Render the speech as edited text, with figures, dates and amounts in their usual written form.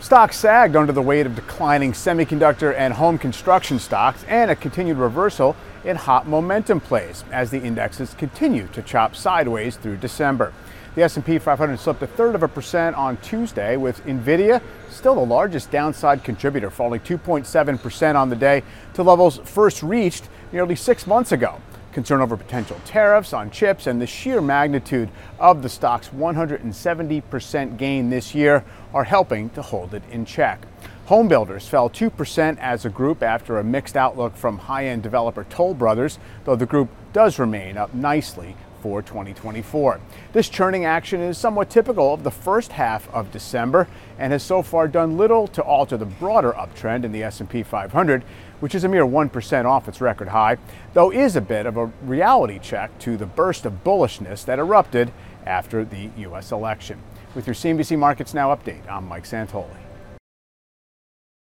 Stocks sagged under the weight of declining semiconductor and home construction stocks and a continued reversal in hot momentum plays as the indexes continue to chop sideways through December. The S&P 500 slipped 1/3% on Tuesday, with Nvidia still the largest downside contributor, falling 2.7% on the day to levels first reached nearly 6 months ago. Concern over potential tariffs on chips and the sheer magnitude of the stock's 170% gain this year are helping to hold it in check. Home builders fell 2% as a group after a mixed outlook from high-end developer Toll Brothers, though the group does remain up nicely for 2024. This churning action is somewhat typical of the first half of December and has so far done little to alter the broader uptrend in the S&P 500, which is a mere 1% off its record high, though is a bit of a reality check to the burst of bullishness that erupted after the U.S. election. With your CNBC Markets Now update, I'm Mike Santoli.